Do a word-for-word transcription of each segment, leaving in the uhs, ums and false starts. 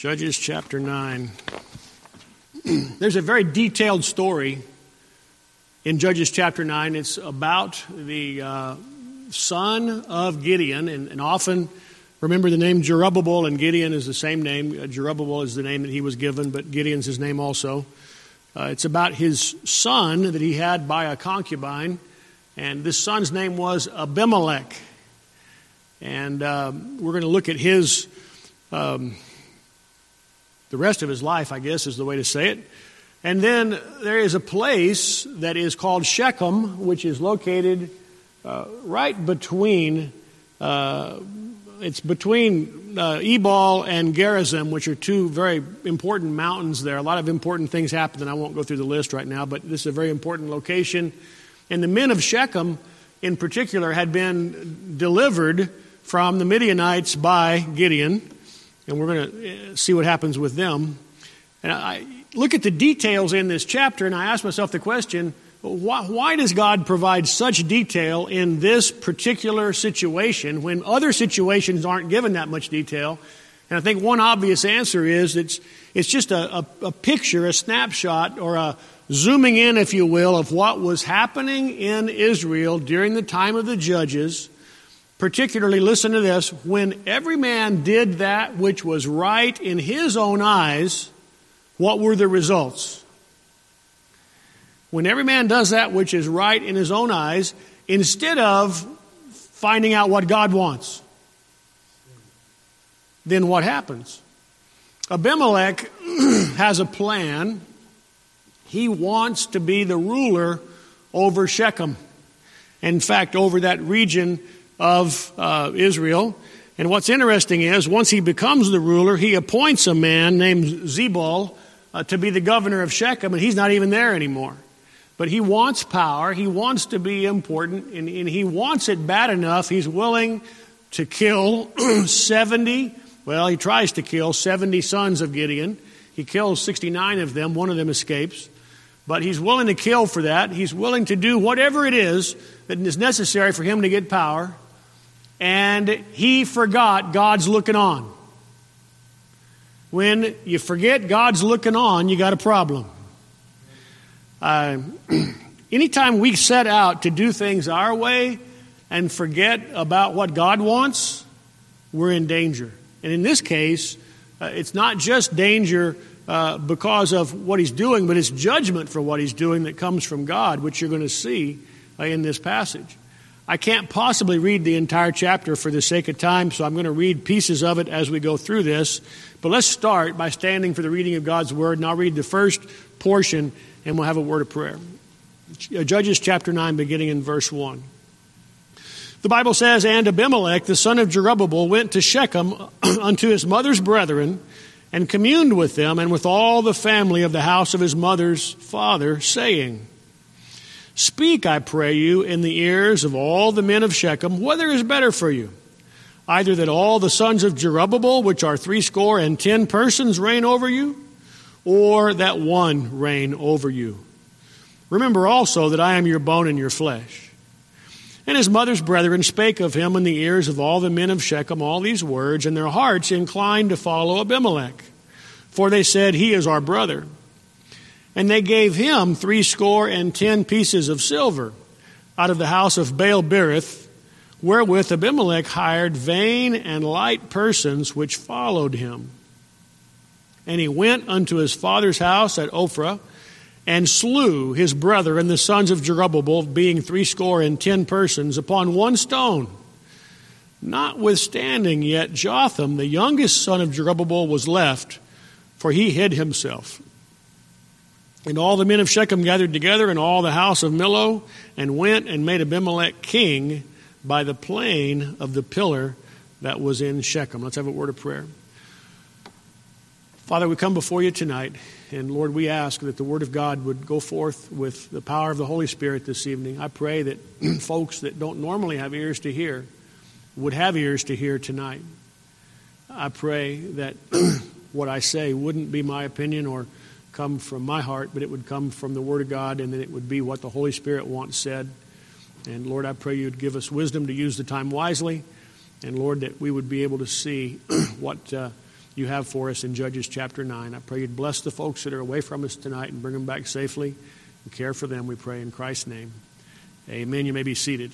Judges chapter nine. There's a very detailed story in Judges chapter nine. It's about the uh, son of Gideon, and, and often remember the name Jerubbaal, and Gideon is the same name. Uh, Jerubbaal is the name that he was given, but Gideon's his name also. Uh, it's about his son that he had by a concubine, and this son's name was Abimelech. And uh, we're going to look at his... Um, The rest of his life, I guess, is the way to say it. And then there is a place that is called Shechem, which is located uh, right between, uh, it's between uh, Ebal and Gerizim, which are two very important mountains there. A lot of important things happen, and I won't go through the list right now, but this is a very important location. And the men of Shechem, in particular, had been delivered from the Midianites by Gideon. And we're going to see what happens with them. And I look at the details in this chapter, and I ask myself the question, why, why does God provide such detail in this particular situation when other situations aren't given that much detail? And I think one obvious answer is it's, it's just a, a, a picture, a snapshot, or a zooming in, if you will, of what was happening in Israel during the time of the judges. Particularly, listen to this, when every man did that which was right in his own eyes, what were the results? When every man does that which is right in his own eyes, instead of finding out what God wants, then what happens? Abimelech has a plan. He wants to be the ruler over Shechem. In fact, over that region of uh, Israel. And what's interesting is, once he becomes the ruler, he appoints a man named Zebul uh, to be the governor of Shechem, and he's not even there anymore. But he wants power, he wants to be important, and, and he wants it bad enough, he's willing to kill seventy, well, he tries to kill seventy sons of Gideon. He kills sixty-nine of them, one of them escapes. But he's willing to kill for that. He's willing to do whatever it is that is necessary for him to get power. And he forgot God's looking on. When you forget God's looking on, you got a problem. Uh, anytime we set out to do things our way and forget about what God wants, we're in danger. And in this case, uh, it's not just danger uh, because of what he's doing, but it's judgment for what he's doing that comes from God, which you're going to see uh, in this passage. I can't possibly read the entire chapter for the sake of time, so I'm going to read pieces of it as we go through this. But let's start by standing for the reading of God's Word, and I'll read the first portion, and we'll have a word of prayer. Judges chapter nine, beginning in verse one. The Bible says, "And Abimelech, the son of Jerubbaal, went to Shechem unto his mother's brethren, and communed with them, and with all the family of the house of his mother's father, saying, Speak, I pray you, in the ears of all the men of Shechem, whether is better for you, either that all the sons of Jerubbaal, which are threescore and ten persons, reign over you, or that one reign over you. Remember also that I am your bone and your flesh. And his mother's brethren spake of him in the ears of all the men of Shechem all these words, and their hearts inclined to follow Abimelech. For they said, He is our brother. And they gave him threescore and ten pieces of silver out of the house of Baal-berith, wherewith Abimelech hired vain and light persons which followed him. And he went unto his father's house at Ophrah, and slew his brother and the sons of Jerubbaal, being threescore and ten persons, upon one stone. Notwithstanding yet Jotham, the youngest son of Jerubbaal, was left, for he hid himself. And all the men of Shechem gathered together, and all the house of Millo, and went and made Abimelech king by the plain of the pillar that was in Shechem." Let's have a word of prayer. Father, we come before you tonight, and Lord, we ask that the word of God would go forth with the power of the Holy Spirit this evening. I pray that folks that don't normally have ears to hear would have ears to hear tonight. I pray that what I say wouldn't be my opinion or come from my heart, but it would come from the Word of God, and that it would be what the Holy Spirit wants said. And Lord, I pray you'd give us wisdom to use the time wisely, and Lord, that we would be able to see what uh, you have for us in Judges chapter nine. I pray you'd bless the folks that are away from us tonight and bring them back safely and care for them, we pray in Christ's name. Amen. You may be seated.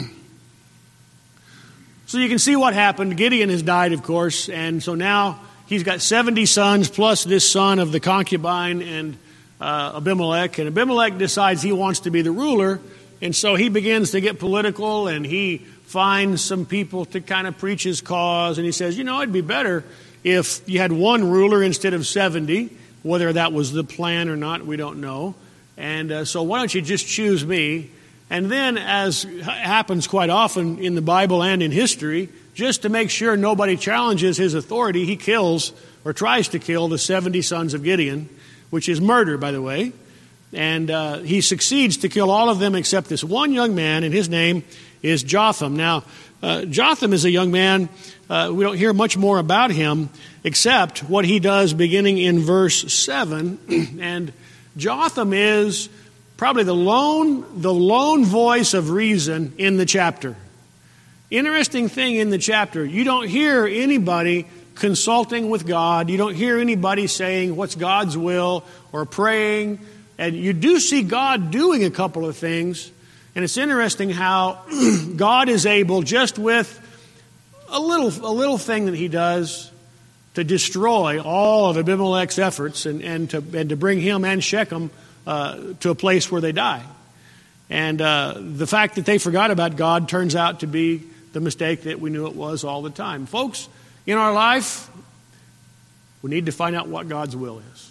So you can see what happened. Gideon has died, of course, and so now he's got seventy sons plus this son of the concubine and uh, Abimelech. And Abimelech decides he wants to be the ruler, and so he begins to get political, and he finds some people to kind of preach his cause. And he says, you know, it'd be better if you had one ruler instead of seventy. Whether that was the plan or not, we don't know. And uh, so why don't you just choose me? And then, as happens quite often in the Bible and in history, just to make sure nobody challenges his authority, he kills or tries to kill the seventy sons of Gideon, which is murder, by the way. And uh, he succeeds to kill all of them except this one young man, and his name is Jotham. Now, uh, Jotham is a young man. Uh, we don't hear much more about him except what he does beginning in verse seven. And Jotham is probably the lone, the lone voice of reason in the chapter. Interesting thing in the chapter, you don't hear anybody consulting with God. You don't hear anybody saying what's God's will or praying. And you do see God doing a couple of things. And it's interesting how God is able, just with a little, a little thing that he does, to destroy all of Abimelech's efforts and, and, to, and to bring him and Shechem Uh, to a place where they die. And uh, the fact that they forgot about God turns out to be the mistake that we knew it was all the time. Folks, in our life, we need to find out what God's will is.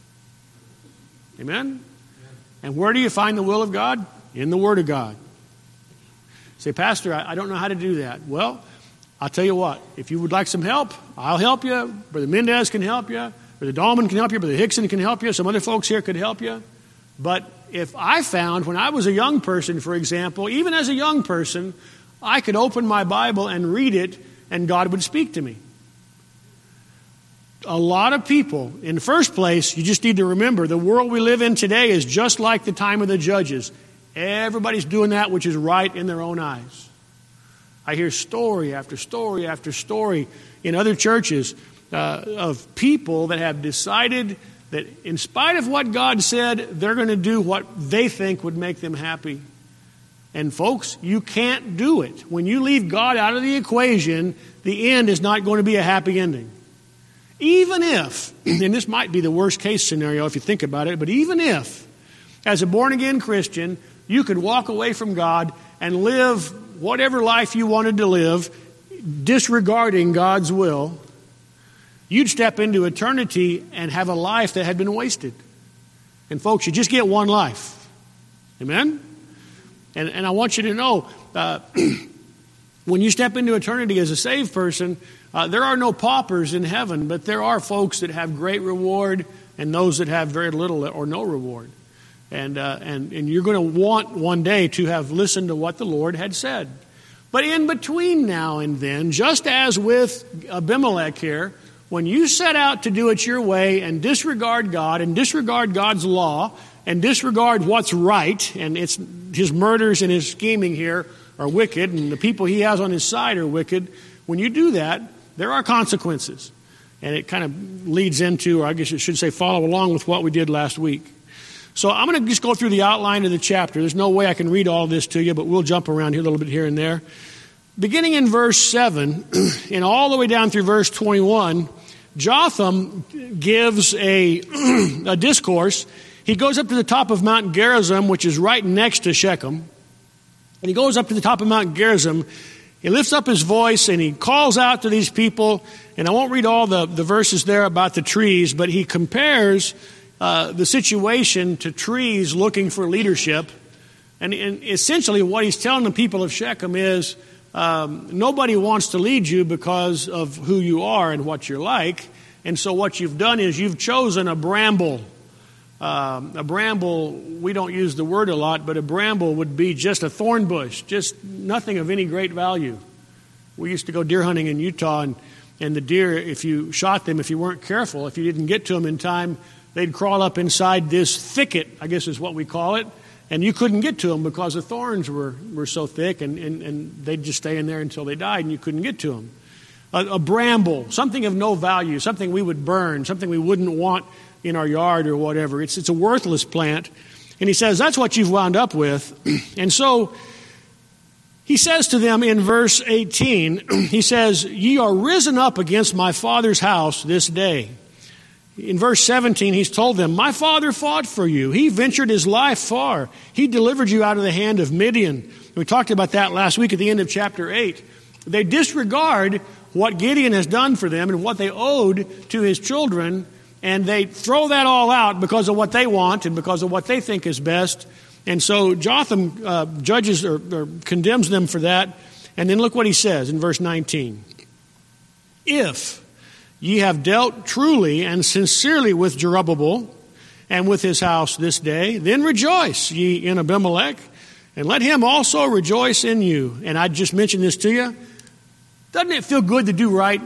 Amen? And where do you find the will of God? In the Word of God. Say, Pastor, I, I don't know how to do that. Well, I'll tell you what. If you would like some help, I'll help you. Brother Mendez can help you. Brother Dahlman can help you. Brother Hickson can help you. Some other folks here could help you. But if I found, when I was a young person, for example, even as a young person, I could open my Bible and read it, and God would speak to me. A lot of people, in the first place, you just need to remember, the world we live in today is just like the time of the judges. Everybody's doing that which is right in their own eyes. I hear story after story after story in other churches uh, of people that have decided that in spite of what God said, they're going to do what they think would make them happy. And folks, you can't do it. When you leave God out of the equation, the end is not going to be a happy ending. Even if, and this might be the worst case scenario if you think about it, but even if, as a born-again Christian, you could walk away from God and live whatever life you wanted to live, disregarding God's will, you'd step into eternity and have a life that had been wasted. And folks, you just get one life. Amen? And, and I want you to know, uh, when you step into eternity as a saved person, uh, there are no paupers in heaven, but there are folks that have great reward and those that have very little or no reward. And, uh, and, and you're going to want one day to have listened to what the Lord had said. But in between now and then, just as with Abimelech here, when you set out to do it your way and disregard God and disregard God's law and disregard what's right, and it's his murders and his scheming here are wicked, and the people he has on his side are wicked, when you do that, there are consequences. And it kind of leads into, or I guess it should say follow along with what we did last week. So I'm going to just go through the outline of the chapter. There's no way I can read all this to you, but we'll jump around here a little bit here and there. Beginning in verse seven and all the way down through verse twenty-one, Jotham gives a, a discourse. He goes up to the top of Mount Gerizim, which is right next to Shechem. And he goes up to the top of Mount Gerizim. He lifts up his voice and he calls out to these people. And I won't read all the, the verses there about the trees, but he compares uh, the situation to trees looking for leadership. And, and essentially what he's telling the people of Shechem is, Um, nobody wants to lead you because of who you are and what you're like. And so what you've done is you've chosen a bramble. Um, a bramble, we don't use the word a lot, but a bramble would be just a thorn bush, just nothing of any great value. We used to go deer hunting in Utah, and, and the deer, if you shot them, if you weren't careful, if you didn't get to them in time, they'd crawl up inside this thicket, I guess is what we call it. And you couldn't get to them because the thorns were, were so thick, and, and, and they'd just stay in there until they died, and you couldn't get to them. a, a bramble, something of no value, something we would burn, something we wouldn't want in our yard or whatever. It's, it's a worthless plant. And he says, that's what you've wound up with. And so he says to them in verse eighteen, he says, ye are risen up against my father's house this day. In verse seventeen, he's told them, my father fought for you. He ventured his life far. He delivered you out of the hand of Midian. We talked about that last week at the end of chapter eight. They disregard what Gideon has done for them and what they owed to his children, and they throw that all out because of what they want and because of what they think is best. And so Jotham uh, judges or, or condemns them for that. And then look what he says in verse nineteen. If ye have dealt truly and sincerely with Jerubbaal and with his house this day, then rejoice ye in Abimelech, and let him also rejoice in you. And I just mentioned this to you. Doesn't it feel good to do right?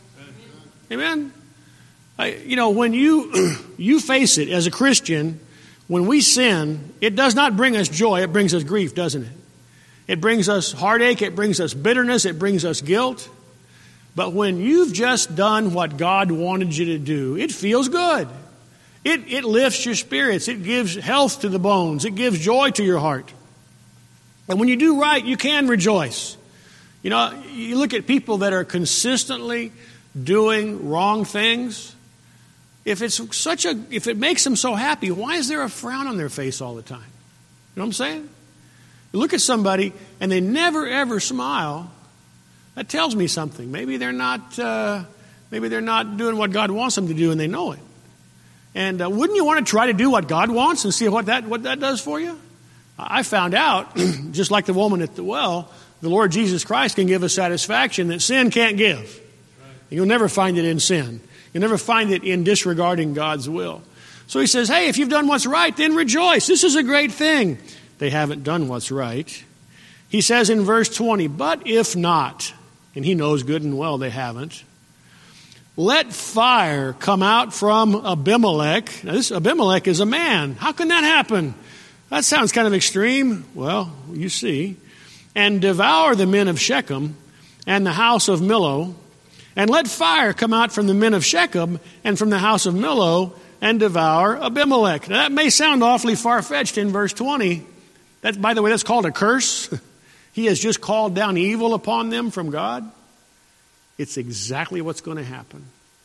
Amen? I, you know, when you you face it as a Christian, when we sin, it does not bring us joy, it brings us grief, doesn't it? It brings us heartache, it brings us bitterness, it brings us guilt. But when you've just done what God wanted you to do, it feels good. It, it lifts your spirits. It gives health to the bones. It gives joy to your heart. And when you do right, you can rejoice. You know, you look at people that are consistently doing wrong things. If it's such a, if it makes them so happy, why is there a frown on their face all the time? You know what I'm saying? You look at somebody and they never ever smile. That tells me something. Maybe they're not. Uh, maybe they're not doing what God wants them to do, and they know it. And uh, wouldn't you want to try to do what God wants and see what that what that does for you? I found out, just like the woman at the well, the Lord Jesus Christ can give us satisfaction that sin can't give. You'll never find it in sin. You'll never find it in disregarding God's will. So he says, "Hey, if you've done what's right, then rejoice. This is a great thing." They haven't done what's right. He says in verse twenty, "But if not," and he knows good and well they haven't, "let fire come out from Abimelech." Now, this Abimelech is a man. How can that happen? That sounds kind of extreme. Well, you see. "And devour the men of Shechem and the house of Millo. And let fire come out from the men of Shechem and from the house of Millo and devour Abimelech." Now, that may sound awfully far-fetched in verse twenty. That, by the way, that's called a curse. He has just called down evil upon them from God. It's exactly what's going to happen.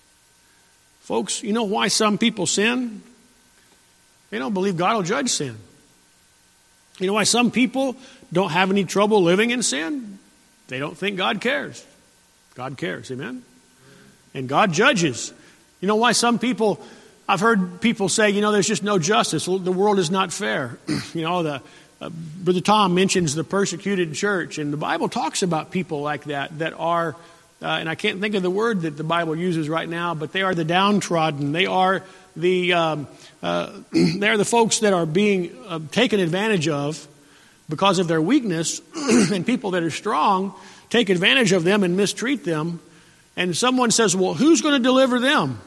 Folks, you know why some people sin? They don't believe God will judge sin. You know why some people don't have any trouble living in sin? They don't think God cares. God cares, amen? And God judges. You know why some people, I've heard people say, you know, there's just no justice. The world is not fair. You know, the uh, Brother Tom mentions the persecuted church, and the Bible talks about people like that, that are, uh, and I can't think of the word that the Bible uses right now, but they are the downtrodden. They are the, um, uh, they are the folks that are being uh, taken advantage of because of their weakness, and people that are strong take advantage of them and mistreat them. And someone says, well, who's going to deliver them?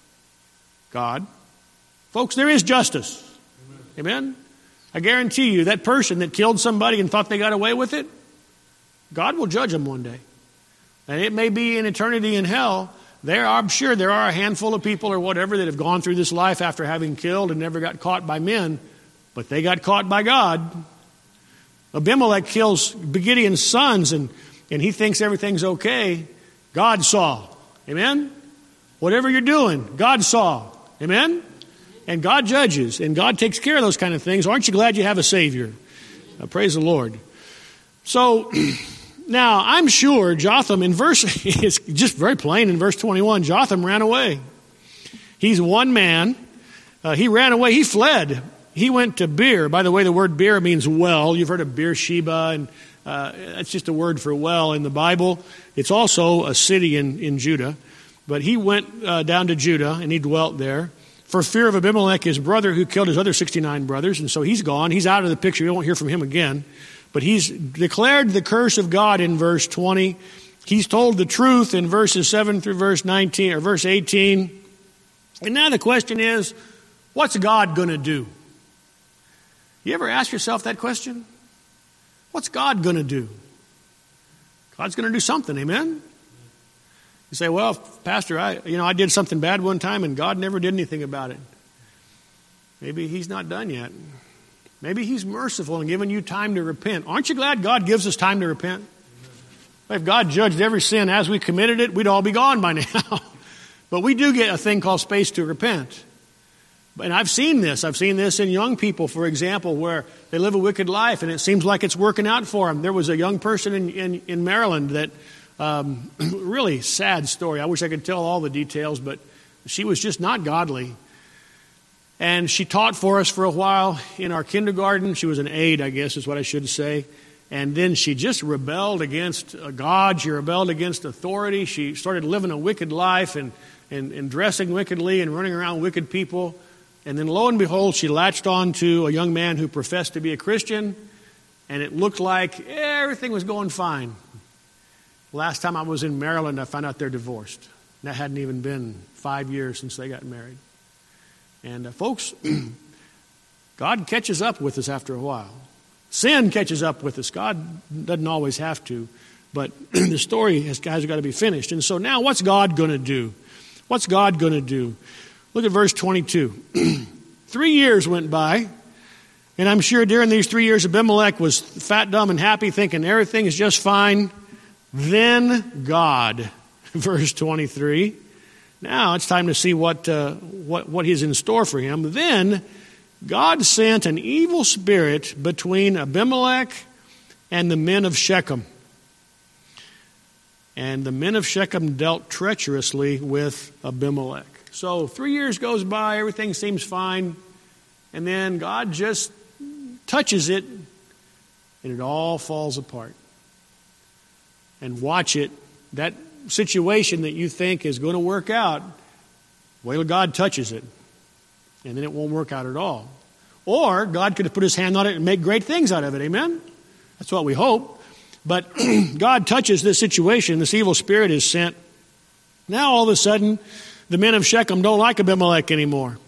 God. Folks, there is justice. Amen? Amen? I guarantee you that person that killed somebody and thought they got away with it, God will judge them one day. And it may be in eternity in hell. There, I'm sure there are a handful of people or whatever that have gone through this life after having killed and never got caught by men, but they got caught by God. Abimelech kills Gideon's sons, and and he thinks everything's okay. God saw. Amen? Whatever you're doing, God saw. Amen? And God judges, and God takes care of those kind of things. Aren't you glad you have a Savior? Uh, praise the Lord. So, now, I'm sure Jotham, in verse, it's just very plain in verse twenty-one, Jotham ran away. He's one man. Uh, he ran away. He fled. He went to Beer. By the way, the word Beer means well. You've heard of Beersheba, and Uh, that's just a word for well in the Bible. It's also a city in, in Judah. But he went uh, down to Judah, and he dwelt there for fear of Abimelech, his brother, who killed his other sixty-nine brothers. And so he's gone. He's out of the picture. We won't hear from him again. But he's declared the curse of God in verse twenty. He's told the truth in verses seven through verse nineteen or verse eighteen. And now the question is, what's God going to do? You ever ask yourself that question? What's God going to do? God's going to do something, amen? You say, well, Pastor, I, you know, I did something bad one time and God never did anything about it. Maybe he's not done yet. Maybe he's merciful and giving you time to repent. Aren't you glad God gives us time to repent? If God judged every sin as we committed it, we'd all be gone by now. But we do get a thing called space to repent. And I've seen this. I've seen this in young people, for example, where they live a wicked life and it seems like it's working out for them. There was a young person in, in, in Maryland that, um, really sad story. I wish I could tell all the details, but she was just not godly. And she taught for us for a while in our kindergarten. She was an aide, I guess is what I should say. And then she just rebelled against God. She rebelled against authority. She started living a wicked life and, and, and dressing wickedly and running around wicked people. And then lo and behold, she latched on to a young man who professed to be a Christian. And it looked like everything was going fine. Last time I was in Maryland, I found out they're divorced. And that hadn't even been five years since they got married. And uh, folks, God catches up with us after a while. Sin catches up with us. God doesn't always have to. But the story has, has got to be finished. And so now what's God going to do? What's God going to do? Look at verse twenty-two. Three years went by. And I'm sure during these three years, Abimelech was fat, dumb, and happy, thinking everything is just fine. Then God, verse twenty-three. Now it's time to see what, uh, what, what is in store for him. Then God sent an evil spirit between Abimelech and the men of Shechem. And the men of Shechem dealt treacherously with Abimelech. So three years goes by, everything seems fine. And then God just touches it, and it all falls apart. And watch it, that situation that you think is going to work out, well, God touches it, and then it won't work out at all. Or God could have put his hand on it and make great things out of it. Amen? That's what we hope. But God touches this situation. This evil spirit is sent. Now all of a sudden, the men of Shechem don't like Abimelech anymore.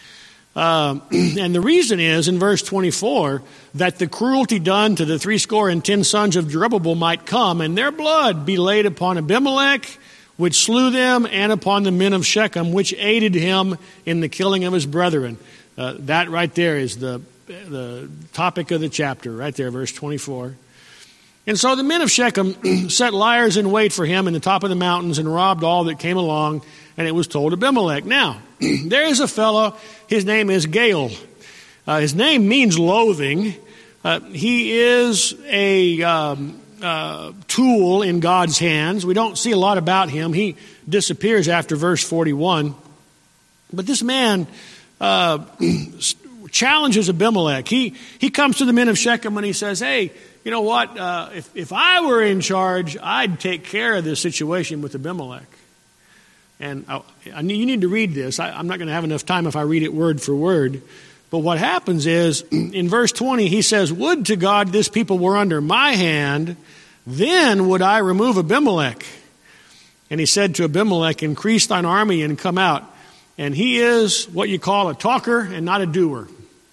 Uh, and the reason is, in verse twenty-four, that the cruelty done to the threescore and ten sons of Jerubbaal might come, and their blood be laid upon Abimelech, which slew them, and upon the men of Shechem, which aided him in the killing of his brethren. Uh, that right there is the, the topic of the chapter, right there, verse twenty-four. And so the men of Shechem set liars in wait for him in the top of the mountains and robbed all that came along, and it was told Abimelech. Now, there is a fellow, his name is Gael. Uh, his name means loathing. Uh, he is a um, uh, tool in God's hands. We don't see a lot about him. He disappears after verse forty-one. But this man uh, challenges Abimelech. He, he comes to the men of Shechem and he says, hey, you know what? Uh, if, if I were in charge, I'd take care of this situation with Abimelech. And I, I, you need to read this. I, I'm not going to have enough time if I read it word for word. But what happens is, in verse twenty, he says, would to God this people were under my hand, then would I remove Abimelech. And he said to Abimelech, increase thine army and come out. And he is what you call a talker and not a doer.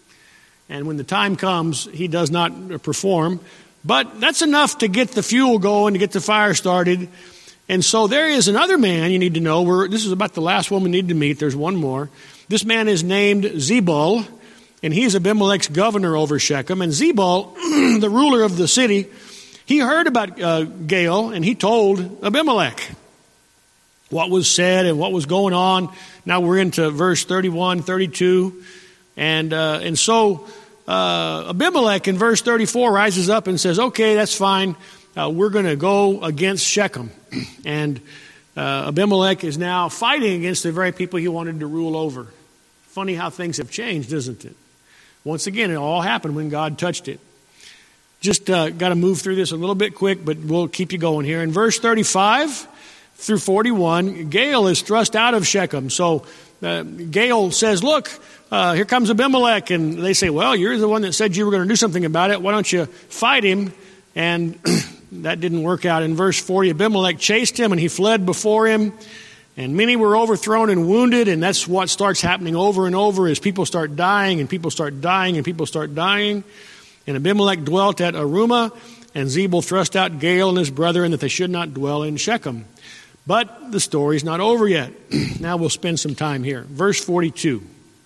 And when the time comes, he does not perform. But that's enough to get the fuel going, to get the fire started. And so there is another man you need to know. We're, this is about the last one we need to meet. There's one more. This man is named Zebul, and he's Abimelech's governor over Shechem. And Zebul, the ruler of the city, he heard about uh, Gael, and he told Abimelech what was said and what was going on. Now we're into verse thirty-one, thirty-two. And, uh, and so uh, Abimelech in verse thirty-four rises up and says, okay, that's fine. Uh, we're going to go against Shechem. And uh, Abimelech is now fighting against the very people he wanted to rule over. Funny how things have changed, isn't it? Once again, it all happened when God touched it. Just uh, got to move through this a little bit quick, but we'll keep you going here. In verse thirty-five through forty-one, Gael is thrust out of Shechem. So uh, Gael says, look, uh, here comes Abimelech. And they say, well, you're the one that said you were going to do something about it. Why don't you fight him? And that didn't work out. In verse forty, Abimelech chased him and he fled before him. And many were overthrown and wounded. And that's what starts happening over and over as people start dying and people start dying and people start dying. And Abimelech dwelt at Arumah, and Zebul thrust out Gael and his brethren that they should not dwell in Shechem. But the story's not over yet. Now we'll spend some time here. Verse forty-two.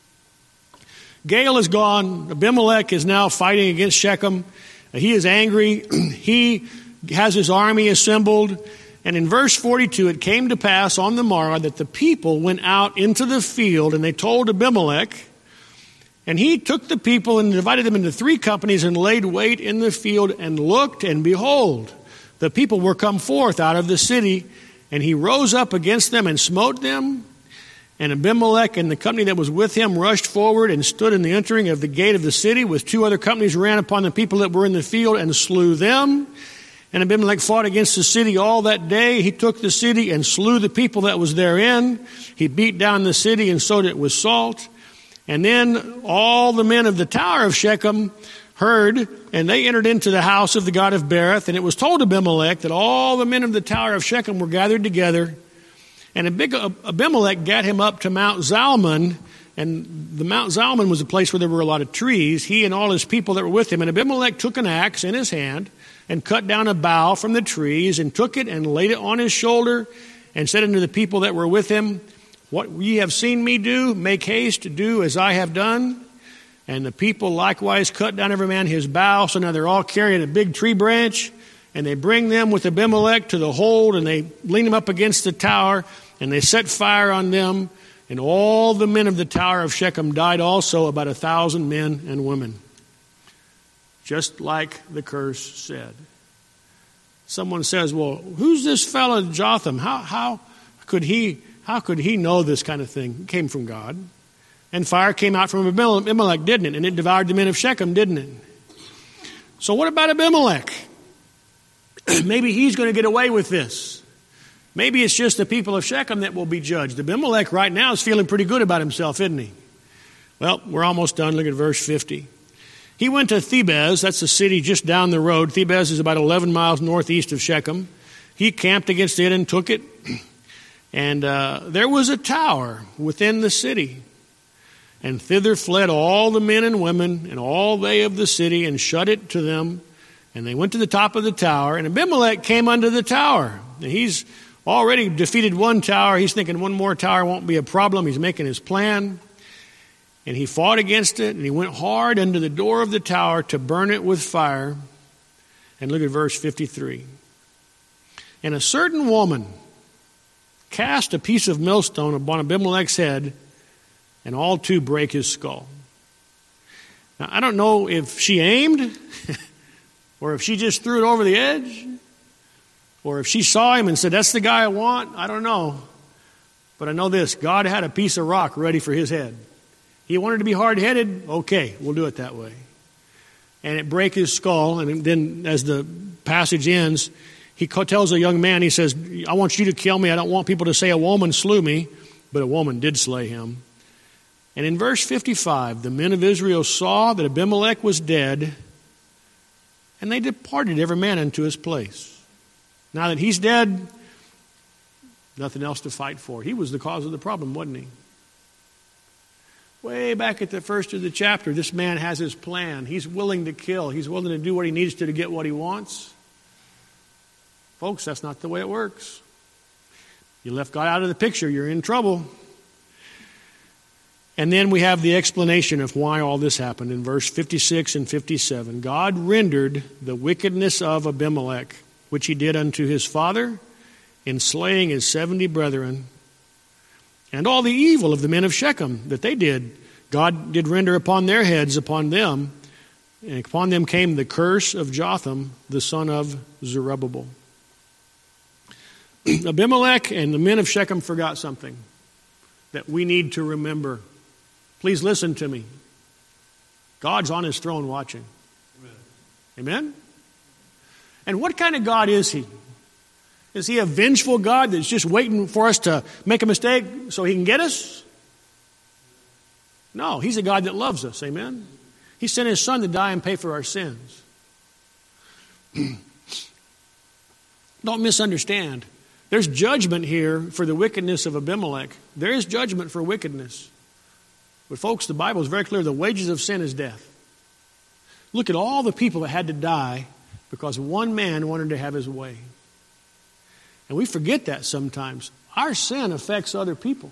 Gaal is gone. Abimelech is now fighting against Shechem. He is angry. He has his army assembled. And in verse forty-two, it came to pass on the morrow that the people went out into the field, and they told Abimelech. And he took the people and divided them into three companies and laid wait in the field and looked, and behold, the people were come forth out of the city. And he rose up against them and smote them. And Abimelech and the company that was with him rushed forward and stood in the entering of the gate of the city, with two other companies ran upon the people that were in the field and slew them. And Abimelech fought against the city all that day. He took the city and slew the people that was therein. He beat down the city and sowed it with salt. And then all the men of the tower of Shechem heard, and they entered into the house of the god of Berith. And it was told Abimelech that all the men of the tower of Shechem were gathered together. And Abimelech gat him up to Mount Zalmon. And the Mount Zalmon was a place where there were a lot of trees. He and all his people that were with him. And Abimelech took an axe in his hand and cut down a bough from the trees, and took it and laid it on his shoulder, and said unto the people that were with him, What ye have seen me do, make haste to do as I have done. And the people likewise cut down every man his bough. So now they're all carrying a big tree branch, and they bring them with Abimelech to the hold, and they lean them up against the tower, and they set fire on them. And all the men of the tower of Shechem died also, about a thousand men and women. Just like the curse said. Someone says, well, who's this fellow Jotham? How, how could he, how could he know this kind of thing? It came from God. And fire came out from Abimelech, didn't it? And it devoured the men of Shechem, didn't it? So what about Abimelech? Maybe he's going to get away with this. Maybe it's just the people of Shechem that will be judged. Abimelech right now is feeling pretty good about himself, isn't he? Well, we're almost done. Look at verse fifty. He went to Thebez. That's the city just down the road. Thebez is about eleven miles northeast of Shechem. He camped against it and took it. And uh, there was a tower within the city. And thither fled all the men and women and all they of the city, and shut it to them. And they went to the top of the tower. And Abimelech came unto the tower. And he's already defeated one tower. He's thinking one more tower won't be a problem. He's making his plan. And he fought against it, and he went hard unto the door of the tower to burn it with fire. And look at verse fifty-three. And a certain woman cast a piece of millstone upon Abimelech's head, and all two brake his skull. Now, I don't know if she aimed, or if she just threw it over the edge, or if she saw him and said, that's the guy I want. I don't know. But I know this, God had a piece of rock ready for his head. He wanted to be hard-headed. Okay, we'll do it that way. And it break his skull. And then as the passage ends, he tells a young man, he says, I want you to kill me. I don't want people to say a woman slew me. But a woman did slay him. And in verse fifty-five, the men of Israel saw that Abimelech was dead, and they departed every man unto his place. Now that he's dead, nothing else to fight for. He was the cause of the problem, wasn't he? Way back at the first of the chapter, this man has his plan. He's willing to kill. He's willing to do what he needs to to get what he wants. Folks, that's not the way it works. You left God out of the picture, you're in trouble. And then we have the explanation of why all this happened in verse fifty-six and fifty-seven. God rendered the wickedness of Abimelech, which he did unto his father, in slaying his seventy brethren, and all the evil of the men of Shechem that they did, God did render upon their heads, upon them. And upon them came the curse of Jotham, the son of Zerubbabel. Abimelech and the men of Shechem forgot something that we need to remember. Please listen to me. God's on his throne watching. Amen? Amen? And what kind of God is he? Is he a vengeful God that's just waiting for us to make a mistake so he can get us? No, he's a God that loves us. Amen? He sent his son to die and pay for our sins. Don't misunderstand. There's judgment here for the wickedness of Abimelech. There is judgment for wickedness. But folks, the Bible is very clear. The wages of sin is death. Look at all the people that had to die because one man wanted to have his way. And we forget that sometimes. Our sin affects other people.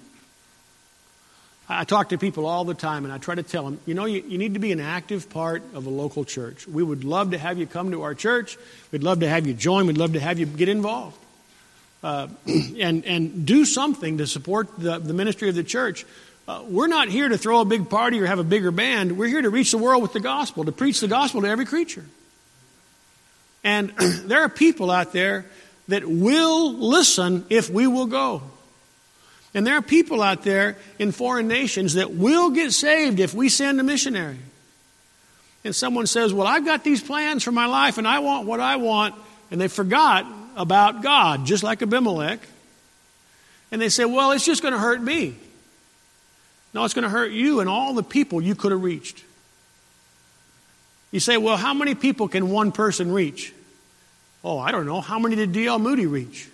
I talk to people all the time, and I try to tell them, you know, you, you need to be an active part of a local church. We would love to have you come to our church. We'd love to have you join. We'd love to have you get involved. Uh, and, and do something to support the, the ministry of the church. Uh, we're not here to throw a big party or have a bigger band. We're here to reach the world with the gospel, to preach the gospel to every creature. And there are people out there that will listen if we will go. And there are people out there in foreign nations that will get saved if we send a missionary. And someone says, well, I've got these plans for my life and I want what I want. And they forgot about God, just like Abimelech. And they say, well, it's just going to hurt me. No, it's going to hurt you and all the people you could have reached. You say, well, how many people can one person reach? Oh, I don't know. How many did D L Moody reach?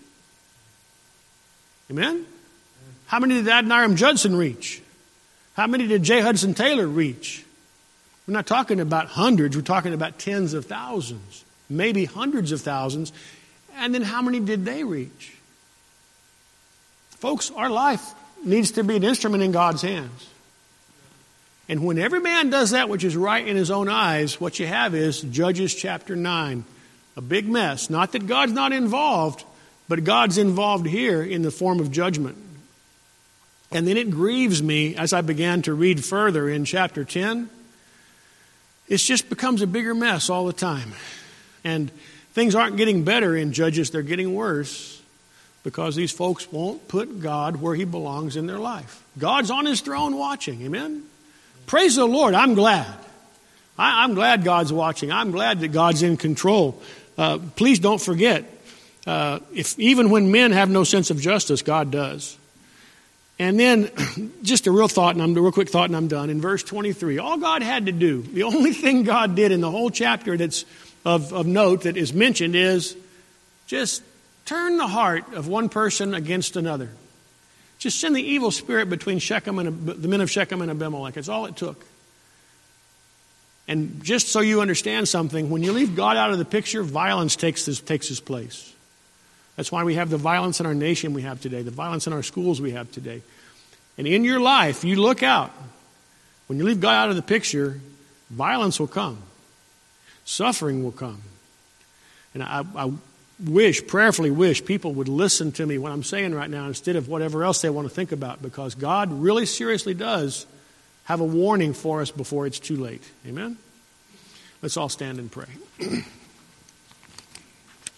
Amen? How many did Adoniram Judson reach? How many did J. Hudson Taylor reach? We're not talking about hundreds. We're talking about tens of thousands, maybe hundreds of thousands. And then how many did they reach? Folks, our life needs to be an instrument in God's hands. And when every man does that which is right in his own eyes, what you have is Judges chapter nine. A big mess. Not that God's not involved, but God's involved here in the form of judgment. And then it grieves me as I began to read further in chapter ten. It just becomes a bigger mess all the time. And things aren't getting better in Judges, they're getting worse because these folks won't put God where he belongs in their life. God's on his throne watching, amen? Praise the Lord, I'm glad. I, I'm glad God's watching. I'm glad that God's in control. Uh, please don't forget, uh, if even when men have no sense of justice, God does. And then, just a real thought, and I'm a real quick thought, and I'm done. In verse twenty-three, all God had to do, the only thing God did in the whole chapter that's of, of note that is mentioned is just turn the heart of one person against another. Just send the evil spirit between Shechem and the men of Shechem and Abimelech. That's all it took. And just so you understand something, when you leave God out of the picture, violence takes this, takes its place. That's why we have the violence in our nation we have today, the violence in our schools we have today. And in your life, you look out. When you leave God out of the picture, violence will come. Suffering will come. And I, I wish, prayerfully wish, people would listen to me what I'm saying right now instead of whatever else they want to think about, because God really seriously does have a warning for us before it's too late. Amen? Let's all stand and pray.